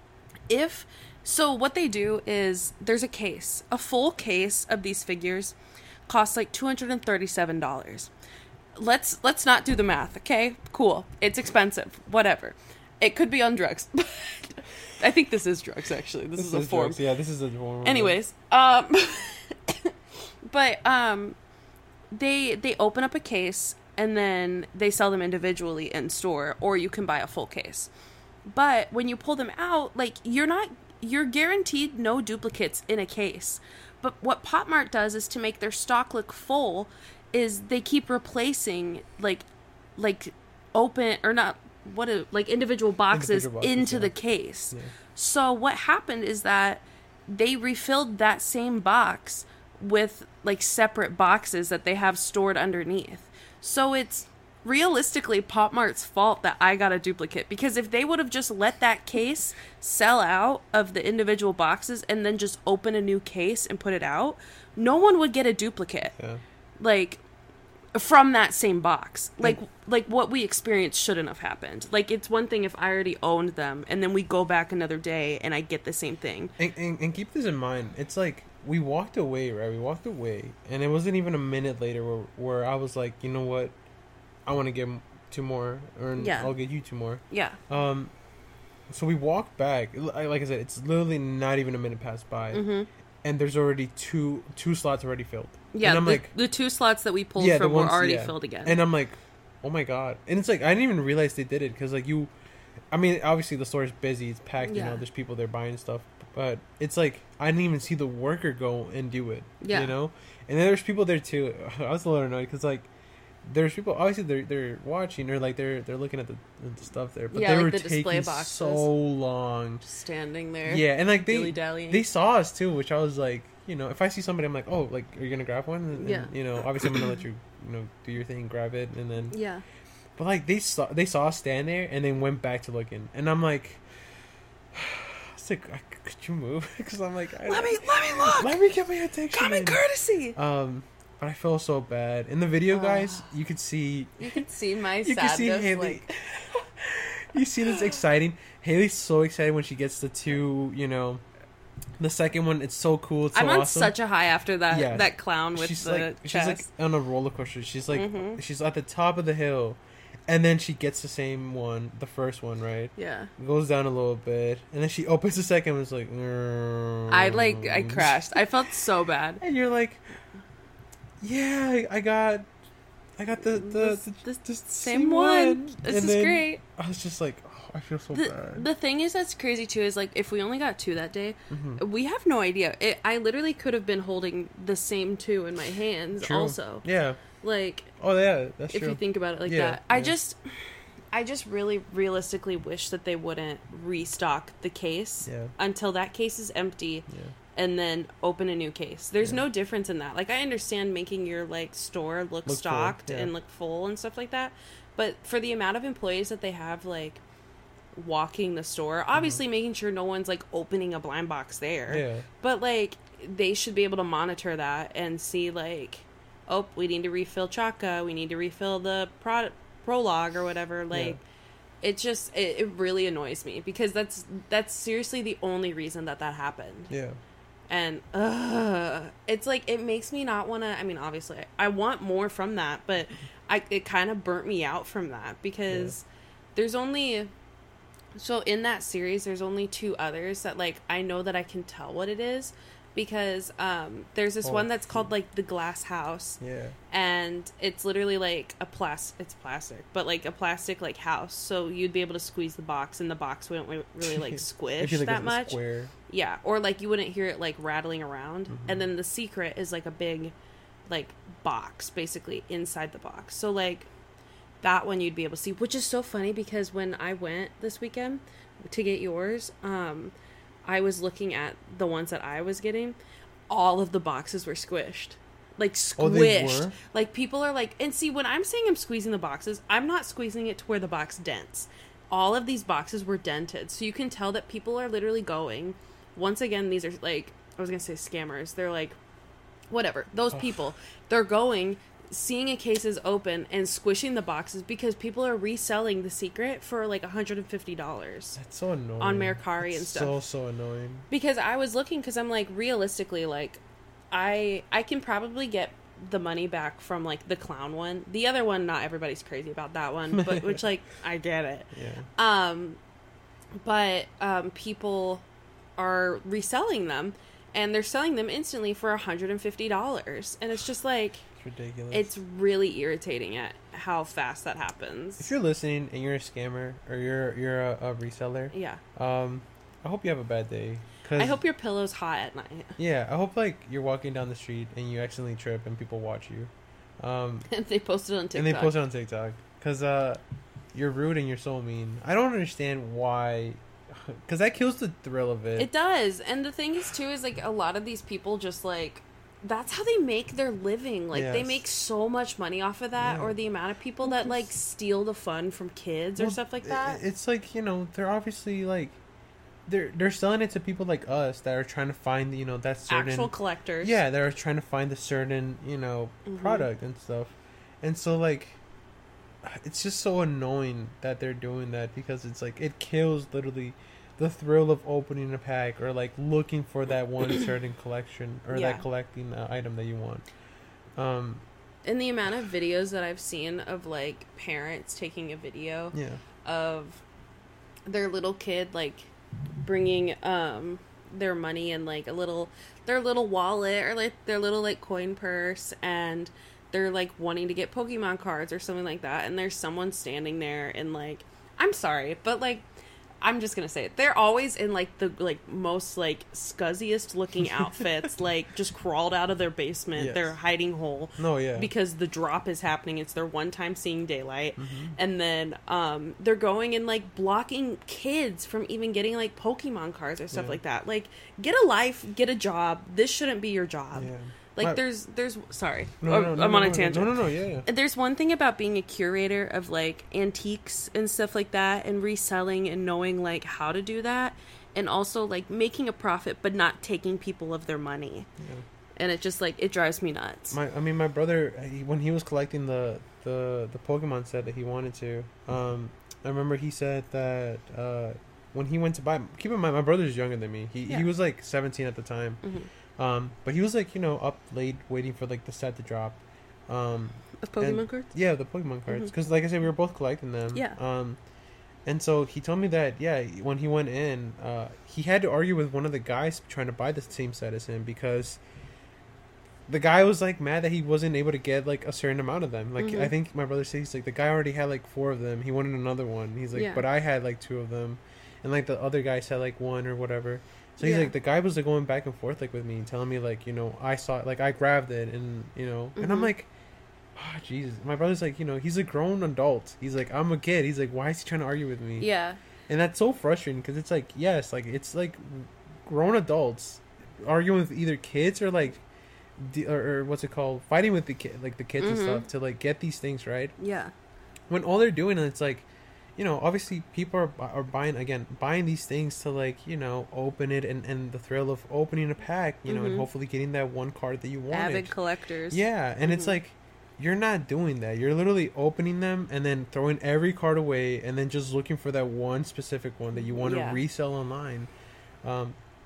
So what they do is there's a full case of these figures costs like $237. Let's not do the math, okay? Cool, it's expensive, whatever. It could be on drugs. I think this is drugs, actually. This is a form. Drugs. Yeah, this is a form. Anyways, But they open up a case and then they sell them individually in store, or you can buy a full case. But when you pull them out, like, you're guaranteed no duplicates in a case. But what Pop Mart does is to make their stock look full is they keep replacing like open or not individual boxes into the case. Yeah. So what happened is that they refilled that same box with like separate boxes that they have stored underneath. So it's realistically Pop Mart's fault that I got a duplicate, because if they would have just let that case sell out of the individual boxes and then just open a new case and put it out, no one would get a duplicate. Yeah. Like, from that same box. Like what we experienced shouldn't have happened. Like, it's one thing if I already owned them and then we go back another day and I get the same thing. And keep this in mind. It's like, we walked away, right? We walked away, and it wasn't even a minute later where I was like, you know what? I want to get 2 more, or I'll get you 2 more. Yeah. So we walked back. Like I said, it's literally not even a minute passed by. Mm-hmm. And there's already two slots already filled. Yeah, and I'm like, the 2 slots that we pulled from were already filled again. And I'm like, oh my god. And it's like, I didn't even realize they did it, because like I mean, obviously the store is busy, it's packed, you know, there's people there buying stuff. But it's like, I didn't even see the worker go and do it, you know? And then there's people there too. I was a little annoyed, because like, there's people, obviously they're watching, or like they're looking at the stuff there, but they were taking so long, just standing there, and like dilly-dallying. They saw us too, which I was like, you know, if I see somebody, I'm like, oh, like, are you gonna grab one? And, you know, obviously I'm gonna let you, you know, do your thing, grab it, and then but like they saw us stand there and then went back to looking, and I'm like, it's like, could you move? Because I'm like, let me look, let me get my attention, common courtesy. But I feel so bad. In the video, guys, you could see my sadness. You can see Haley. You see this exciting. Haley's so excited when she gets the 2, you know. The second one, it's so cool. It's so I'm on awesome. such a high after that that clown with she's the chest. She's like on a roller coaster. She's like, she's at the top of the hill. And then she gets the same one, the first one, right? Yeah. Goes down a little bit. And then she opens the second one. It's like, I crashed. I felt so bad. And you're like, yeah, I got the same one. This is great. I was just like, oh, I feel so bad. The thing is that's crazy too is like, if we only got 2 that day, we have no idea. I literally could have been holding the same 2 in my hands. True. Also. Yeah. Like, oh yeah, that's if true. you think about it like that. I just really realistically wish that they wouldn't restock the case until that case is empty. Yeah. And then open a new case. There's no difference in that. Like, I understand making your like store look stocked full, and look full and stuff like that, but for the amount of employees that they have like walking the store, obviously making sure no one's like opening a blind box there. Yeah. But like, they should be able to monitor that and see like, oh, we need to refill Chaka, we need to refill the Prologue or whatever. Like, it just it really annoys me, because that's seriously the only reason that happened. Yeah. And it's like, it makes me not want to. I mean, obviously, I want more from that, but it kind of burnt me out from that, because there's only. So in that series, there's only 2 others that like I know that I can tell what it is, because there's this one that's called like the Glass House. Yeah. And it's literally like it's plastic, but like a plastic like house. So you'd be able to squeeze the box, and the box wouldn't really like squish like that much. Square. Yeah. Or like you wouldn't hear it like rattling around. And then the secret is like a big like box basically inside the box. So like that one you'd be able to see, which is so funny, because when I went this weekend to get yours, I was looking at the ones that I was getting. All of the boxes were squished. Like, squished. Oh, like, people are like... And see, when I'm saying I'm squeezing the boxes, I'm not squeezing it to where the box dents. All of these boxes were dented. So you can tell that people are literally going... Once again, these are, like... I was going to say scammers. They're like... Whatever. Those people. They're going... Seeing a case is open and squishing the boxes, because people are reselling the secret for like $150. That's so annoying. On Mercari and stuff. So annoying. Because I was looking, because I'm like, realistically, like, I can probably get the money back from like the clown one. The other one, not everybody's crazy about that one, but which like I get it. Yeah. But people are reselling them, and they're selling them instantly for $150, and it's just like. Ridiculous. It's really irritating at how fast that happens. If you're listening and you're a scammer, or you're a reseller, I hope you have a bad day. I hope your pillow's hot at night. Yeah, I hope like you're walking down the street and you accidentally trip and people watch you. And they post it on TikTok. Because you're rude and you're so mean. I don't understand why. Because that kills the thrill of it. It does. And the thing is too is like a lot of these people just like that's how they make their living. Like, they Yes. make so much money off of that, Yeah. or the amount of people that, like, steal the fun from kids or stuff like that. It's like, you know, they're obviously like they're selling it to people like us that are trying to find, you know, that certain Actual collectors. yeah, that are trying to find the certain, you know, product and stuff. And so like it's just so annoying that they're doing that, because it's like it kills literally the thrill of opening a pack or like looking for that one certain collection or Yeah. that collecting item that you want. And the amount of videos that I've seen of, like, parents taking a video Yeah. of their little kid, like, bringing their money in, like, their little wallet or, like, their little, like, coin purse, and they're, like, wanting to get Pokemon cards or something like that, and there's someone standing there in, like, I'm sorry, but, like, I'm just gonna say it. They're always in, like, the, like, most, like, scuzziest looking outfits, like, just crawled out of their basement, Yes. their hiding hole. No, yeah. Because the drop is happening. It's their one time seeing daylight. And then they're going and, like, blocking kids from even getting, like, Pokemon cards or stuff like that. Like, get a life, get a job. This shouldn't be your job. Yeah. Like, My- there's sorry. No, I'm on a tangent. No, yeah. There's one thing about being a curator of, like, antiques and stuff like that, and reselling and knowing, like, how to do that, and also, like, making a profit but not taking people of their money. Yeah. And it just, like, it drives me nuts. My brother, when he was collecting the Pokemon set that he wanted to, I remember he said that when he went to buy, keep in mind my brother's younger than me. He was like 17 at the time. But he was like, you know, up late waiting for like the set to drop. Of Pokemon cards? Yeah, the Pokemon cards. Because like I said, we were both collecting them. Yeah. And so he told me that, yeah, when he went in, he had to argue with one of the guys trying to buy the same set as him, because the guy was like mad that he wasn't able to get like a certain amount of them. Like I think my brother said, he's like, the guy already had like 4 of them. He wanted another one. He's like, but I had like 2 of them, and like the other guys had like 1 or whatever. So he's like, the guy was like going back and forth like with me, telling me like, you know, I saw it, like I grabbed it, and you know, and I'm like, oh, Jesus. My brother's like, you know, he's a grown adult. He's like, I'm a kid. He's like, why is he trying to argue with me? Yeah. And that's so frustrating, because it's like, yes, like it's like grown adults arguing with either kids or like, or what's it called, fighting with the kid, like the kids and stuff, to like get these things, right? Yeah. When all they're doing, and it's like, you know, obviously people are buying these things to like, you know, open it, and the thrill of opening a pack, you know, and hopefully getting that one card that you wanted. Avid collectors. Yeah, and it's like, you're not doing that. You're literally opening them and then throwing every card away, and then just looking for that one specific one that you want to resell online. That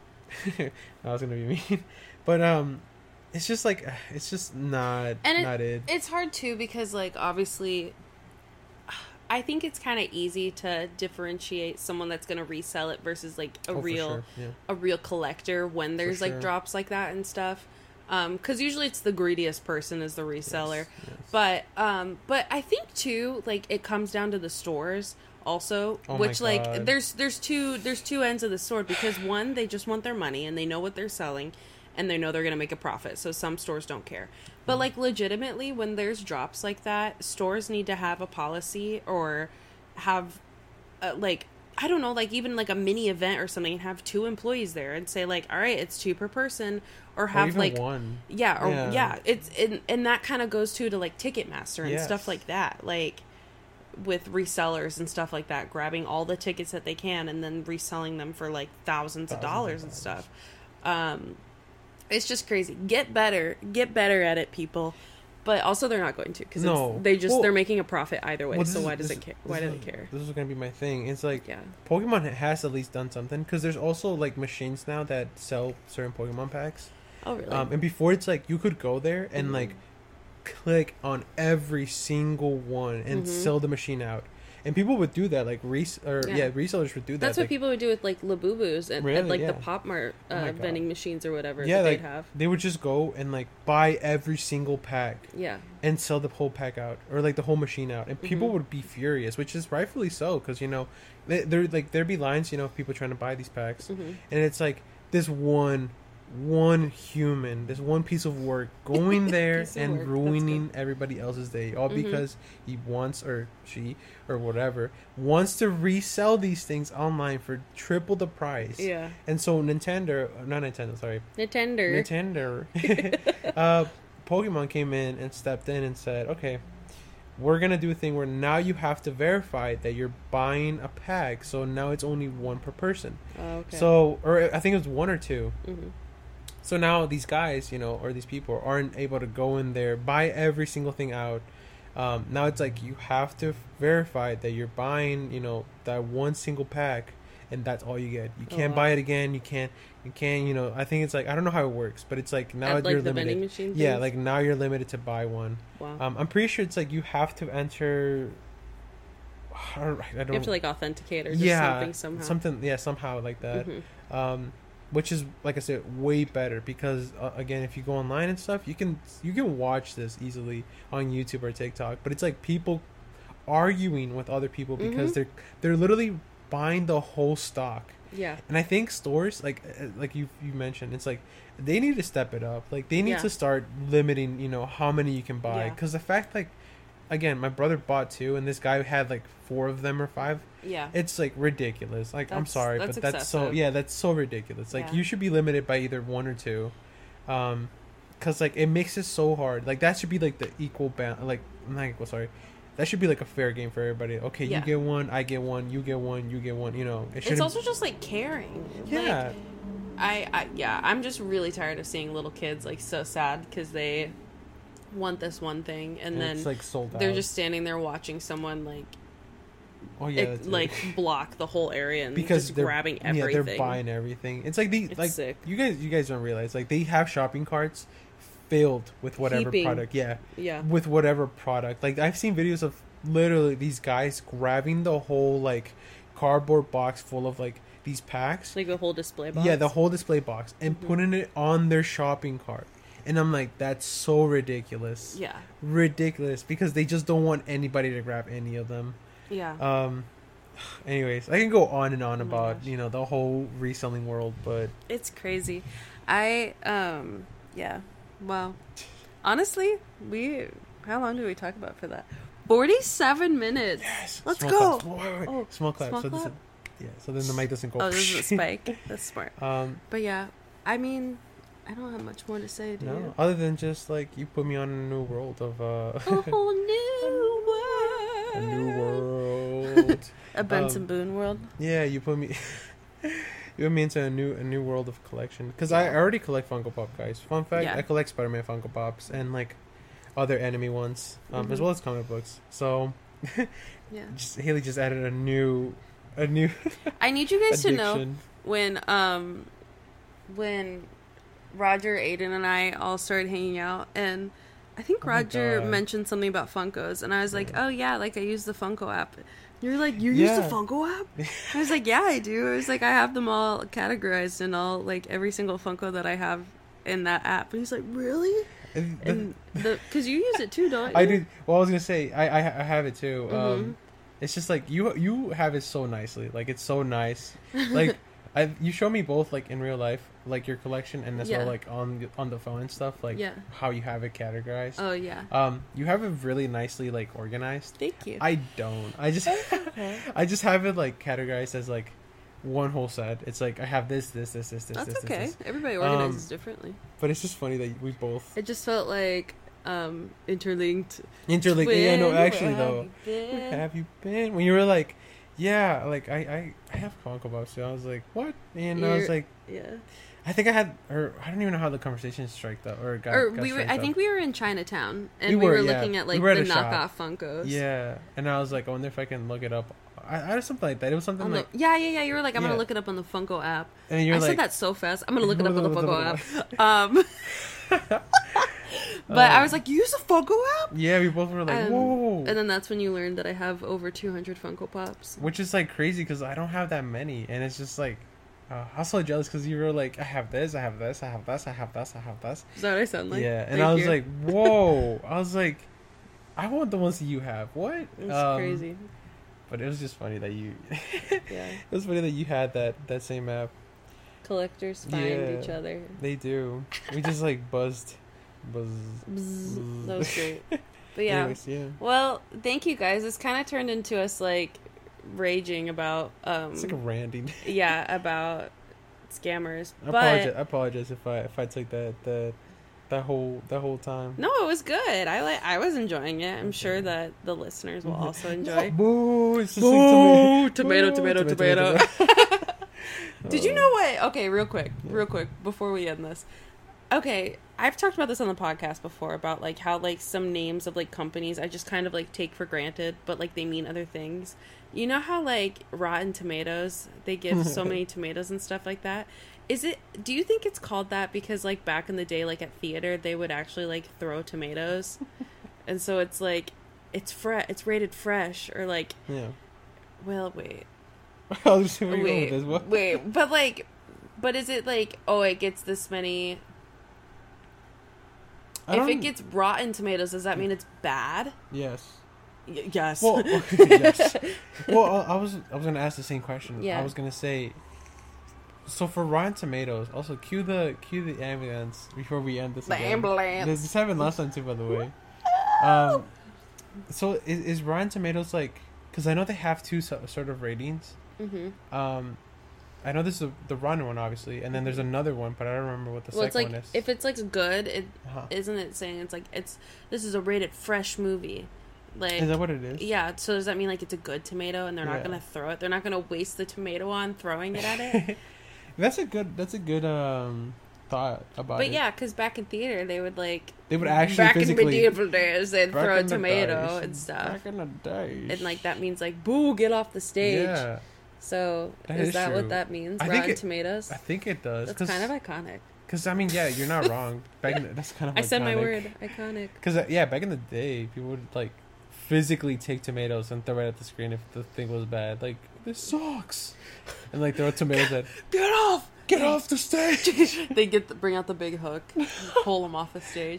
was gonna be mean, but it's just like, it's just not it. It's hard too, because like obviously, I think it's kind of easy to differentiate someone that's gonna resell it versus like a real collector when there's like drops like that and stuff. Because usually it's the greediest person is the reseller. Yes. But I think too, like, it comes down to the stores also, which like there's two ends of the sword, because one, they just want their money and they know what they're selling and they know they're gonna make a profit, so some stores don't care. But like legitimately, when there's drops like that, stores need to have a policy or have like, I don't know, like even like a mini event or something, and have 2 employees there and say like, all right, it's 2 per person, or have even like 1. It's and that kind of goes to like Ticketmaster and stuff like that, like with resellers and stuff like that, grabbing all the tickets that they can and then reselling them for like thousands of dollars and stuff. It's just crazy. Get better at it, people. But also, they're not going to, because they're making a profit either way. So why does it care? Why do they care? This is gonna be my thing. It's like, Pokemon has at least done something, because there's also like machines now that sell certain Pokemon packs. Oh really? And before, it's like you could go there and like click on every single one and sell the machine out. And people would do that, like resellers would do that. That's what people would do with like Labubus and like the Pop Mart vending machines or whatever that they'd have. They would just go and like buy every single pack, and sell the whole pack out, or like the whole machine out, and people would be furious, which is rightfully so, because you know, there'd be lines, you know, of people trying to buy these packs, and it's like this one one human, this one piece of work going there Piece of and work, that's ruining everybody else's day, all Mhm. because he wants, or she or whatever wants to resell these things online for triple the price. Yeah. And so Nintendo, not Nintendo, sorry, Nintendo. Pokemon came in and stepped in and said, okay, we're gonna do a thing where now you have to verify that you're buying a pack, so now it's only one per person. Oh, okay. So, or I think it was one or two. Mhm. So now these guys, or these people aren't able to go in there, buy every single thing out. Now it's like you have to verify that you're buying, that one single pack, and that's all you get. You can't wow. buy it again. You can't. I think it's like, I don't know how it works, but it's like now At, you're like, the vending limited. machine Yeah, things? like now you're limited to buy one. Wow. I'm pretty sure it's like you have to enter. I don't. You have to like authenticate or just Yeah, something somehow. somehow like that. Mhm. Which is, like I said, way better because again, if you go online and stuff, you can watch this easily on YouTube or TikTok. But it's like people arguing with other people because they're literally buying the whole stock. Yeah. And I think stores like you mentioned, it's like they need to step it up. Like they need Yeah. to start limiting, how many you can buy. Yeah. Because the fact, like, again, my brother bought 2, and this guy had like 4 of them or 5. Yeah. It's like ridiculous. Like, I'm sorry, that's but that's so excessive. that's so ridiculous. Like Yeah. you should be limited by either 1 or 2, because like it makes it so hard. Like that should be like the equal like not equal. Sorry, that should be like a fair game for everybody. Okay, Yeah. you get one, I get one, you get one, you get one. It should. It's also just like caring. Yeah. I'm just really tired of seeing little kids like so sad because they want this one thing and then it's like sold out. they're just standing there watching someone like oh yeah, that's it. like block the whole area and because just they're grabbing everything. Yeah, they're buying everything. It's like It's like sick. you guys don't realize, like, they have shopping carts filled with whatever Heaping. product. Yeah. Yeah. With whatever product. Like I've seen videos of literally these guys grabbing the whole like cardboard box full of like these packs. Like the whole display box. Yeah, the whole display box and putting it on their shopping cart. And I'm like, that's so ridiculous. Yeah. Ridiculous, because they just don't want anybody to grab any of them. Yeah. Anyways, I can go on and on Oh my about, gosh. the whole reselling world, but It's crazy. Yeah. Well, honestly, how long do we talk about for that? 47 minutes. yes, Let's small go. clap. Wait. Oh, Small clap. small So this clap? so then the mic doesn't go. Oh, this is a spike. That's smart. Um, But yeah, I mean, I don't have much more to say, do no, you? other than just like you put me on a new world of A whole new world. a new world. A Benson Boone world. Yeah, you put me. You put me into a new world of collection, because I already collect Funko Pop, guys. Fun fact: Yeah. I collect Spider-Man Funko Pops and like other anime ones, as well as comic books. So, Yeah. Haley just added a new I need you guys to know addiction. when Roger, Aiden, and I all started hanging out, and I think Oh my Roger God. mentioned something about Funkos, and I was like, oh yeah, like I use the Funko app. You're like, you use the Yeah. Funko app? I was like, yeah, I do. I was like, I have them all categorized and all, like, every single Funko that I have in that app. And he's like, really? And because you use it too, don't you? I do. Well, I was gonna say I have it too. Mhm. It's just like you have it so nicely. Like, it's so nice. Like you show me both, like in real life, like your collection, and as Yeah. well like on the phone and stuff. Like Yeah. how you have it categorized. Oh, yeah. You have it really nicely like organized. Thank you. I don't. I just I just have it like categorized as like one whole set. It's like I have this. That's this, okay. this. Everybody organizes differently. But it's just funny that we both It just felt like interlinked. interlink. Yeah, no, Twin, actually where though. have you been? Where have you been? When you were like, yeah, like I have Funko Pops. So I was like, what? And I was like, Yeah. I think I had, or I don't even know how the conversation struck up, or got. Or got we were. striked I up. think we were in Chinatown, and We we were were, yeah. looking at We like were at the a shop. knockoff Funkos. Yeah, and I was like, I wonder if I can look it up. I had something like that. It was something On like, yeah. You were like, I'm Yeah. gonna look it up on the Funko app. and you're I like, said that so fast. I'm gonna look it up on the Funko app. But Uh, I was like, you use the Funko app? yeah, we both were like, And- whoa, And then that's when you learned that I have over 200 Funko Pops. which is like crazy because I don't have that many, and it's just like, I was so jealous because you were like, I have this, I have this, I have this, I have this, I have this. Is that what I sound like? Yeah, and Thank I was you. like, whoa. I was like, I want the ones that you have. What? It's crazy. But it was just funny that you. Yeah. It was funny that you had that same app. collectors find each other. They do. We just like buzzed. Bzz. That was great. But yeah. Anyways, yeah. Well, thank you guys. This kind of turned into us like raging about It's like a ranting. yeah, about scammers. I apologize if I took that whole time. No, it was good. I was enjoying it. I'm sure that the listeners will also enjoy. Boo! It's just Boo! like Tomato. Did you know what? Okay, real quick, before we end this. Okay, I've talked about this on the podcast before about like how like some names of like companies I just kind of like take for granted, but like they mean other things. You know how like Rotten Tomatoes, they give so many tomatoes and stuff like that? Do you think it's called that because like back in the day, like at theater, they would actually like throw tomatoes? And so it's like, it's rated fresh or like, yeah. Well, wait. I'll just see where you're going with this. What? Wait, but is it like, oh, it gets this many? If it gets Rotten Tomatoes, does that mean it's bad? Yes. Yes. Well, yes. Well, I was gonna ask the same question. Yeah. I was gonna say. So for Rotten Tomatoes, also cue the ambulance before we end this. The again. ambulance. This happened last time too, by the way. So is Rotten Tomatoes like? Because I know they have two sort of ratings. Mm-hmm. I know this is the Rotten one, obviously, and then there's another one, but I don't remember what the second like, one is. if it's like good, isn't it saying it's like this is a rated fresh movie? Like, is that what it is? Yeah. So does that mean like it's a good tomato and they're not gonna throw it? They're not gonna waste the tomato on throwing it at it. That's a good thought about it. But yeah, because back in theater they would actually back physically, in medieval days they'd throw a tomato and stuff. Back in the days. And like that means like boo, get off the stage. Yeah. So is that what that means? Rotten Tomatoes? I think it does. That's kind of iconic. Because I mean, yeah, you're not wrong. That's kind of. I said my word, iconic. Because back in the day, people would like physically take tomatoes and throw it at the screen if the thing was bad. Like, this sucks, and like throw tomatoes at. Get off the stage. They bring out the big hook, pull them off the stage.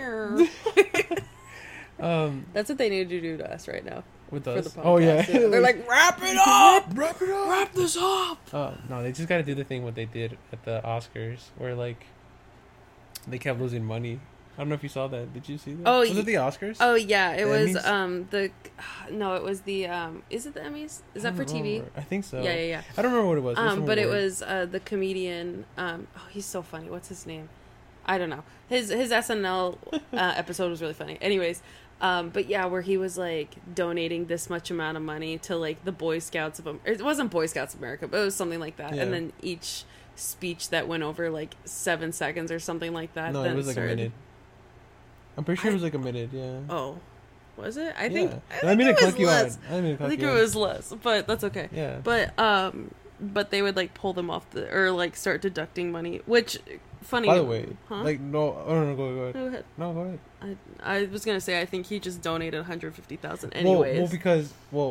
That's what they need to do to us right now. With us. For the podcast. Oh yeah. They're like, wrap it up. Wrap this up. Oh no, they just got to do the thing what they did at the Oscars, where like they kept losing money. I don't know if you saw that. Did you see that? Oh, was it the Oscars? Oh yeah, it was Emmys? no, it was the is it the Emmys? Is that for TV? I think so. Yeah. I don't remember what it was. But it was the comedian. Oh, he's so funny. What's his name? I don't know. His SNL episode was really funny. Anyways, but yeah, where he was like donating this much amount of money to like the Boy Scouts of America. It wasn't Boy Scouts of America, but it was something like that. Yeah. And then each speech that went over like 7 seconds or something like that. No, it was like a minute. I'm pretty sure it was like a minute, yeah. Oh. Was it? I think it was less. I think it was less, but that's okay. Yeah. But they would like pull them off or like start deducting money, which funny. By the way, like no, go ahead. No, go ahead. I was gonna say I think he just donated 150,000 anyways. It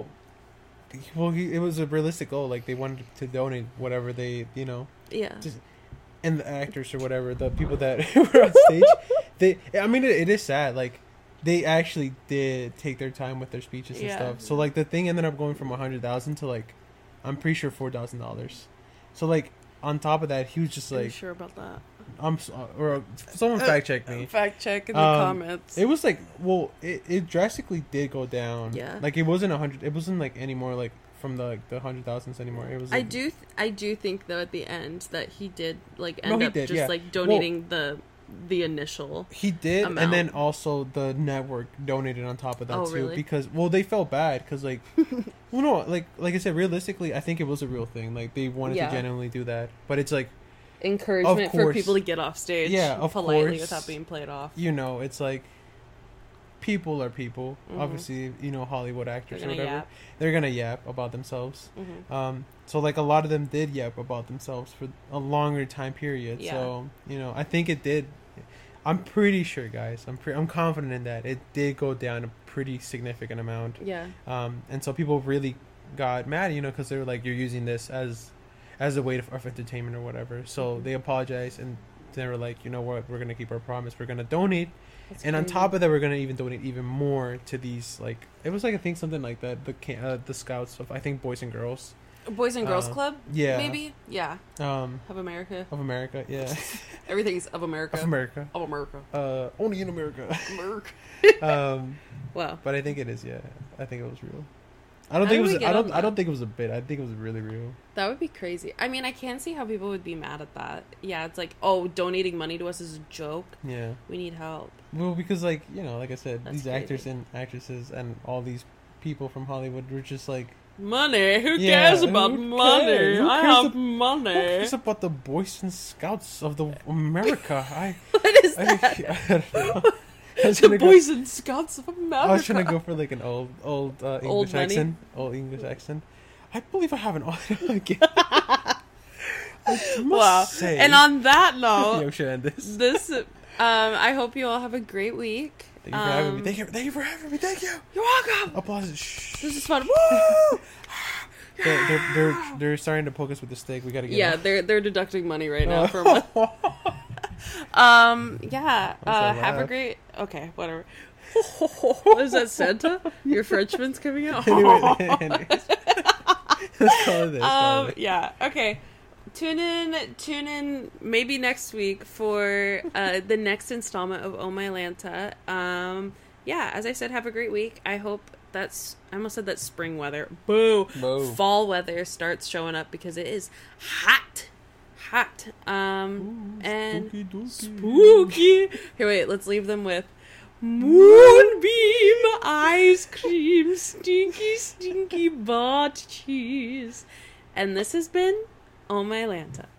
was a realistic goal. Like they wanted to donate whatever they, Yeah. And the actors or whatever, the people that were on stage, it is sad. Like, they actually did take their time with their speeches and stuff. So, like, the thing ended up going from 100,000 to, like, I'm pretty sure $4,000. So, like, on top of that, he was just like... Are you sure about that? Or someone fact check me. Fact check in the comments. It was like, it drastically did go down. Yeah. Like, it wasn't 100, it wasn't, like, anymore, like, from the 100,000s anymore. It was. Like, I do think though at the end that he did like end up like donating the initial. He did, amount. And then also the network donated on top of that too, really? Because they felt bad because like, well, no, like I said, realistically, I think it was a real thing. Like they wanted to genuinely do that, but it's like encouragement for people to get off stage, politely without being played off. It's like. People are people. Mm-hmm. Obviously, Hollywood actors or whatever. Yap. They're gonna yap about themselves. Mm-hmm. So like a lot of them did yap about themselves for a longer time period. Yeah. So I think it did. I'm pretty sure, guys. I'm confident in that it did go down a pretty significant amount. Yeah. And so people really got mad, because they were like, you're using this as a way of entertainment or whatever. So they apologized and they were like, you know what, we're gonna keep our promise. We're gonna donate. That's and crazy. on top of that, we're gonna even donate even more to these. Like it was like I think something like that. The scouts of I think Boys and Girls. Boys and Girls Club. Yeah. Maybe. Yeah. Of America. Yeah. Everything's of America. Of America. Of America. Only in America. America. Wow. But I think it is. Yeah. I think it was real. I don't think it was. I don't think it was a bit. I think it was really real. That would be crazy. I mean, I can't see how people would be mad at that. Yeah, it's like, oh, donating money to us is a joke. Yeah. We need help. Well, because like like I said, That's these crazy. actors and actresses and all these people from Hollywood were just like, money. Who Yeah, cares about who money? cares? Who I cares have money. who cares about the Boys and Scouts of the America? What is that? I don't know. I was The gonna Boys and Scouts of America. I was trying to go for like an old English money? accent. Old English accent. I believe I have an again. Wow. Say, And on that note, yeah, we should end this. I hope you all have a great week. Thank you for having me. Thank you for having me. Thank you. You're welcome. Applause. Shh. This is fun. Woo! They're starting to poke us with the stick. We gotta get. Yeah, off. they're deducting money right now for yeah. Have a laugh. great. Okay, whatever. What is that, Santa? Your Frenchman's coming out. Anyways. Let's call it this. Yeah. Okay. Tune in maybe next week for the next installment of Oh My Lanta. Yeah, as I said, have a great week. I hope I almost said that spring weather. Boo. Boo. Fall weather starts showing up because it is hot. Ooh, And spooky. spooky. Here, wait, let's leave them with moonbeam ice cream, stinky butt cheese. And this has been Oh My Lanta.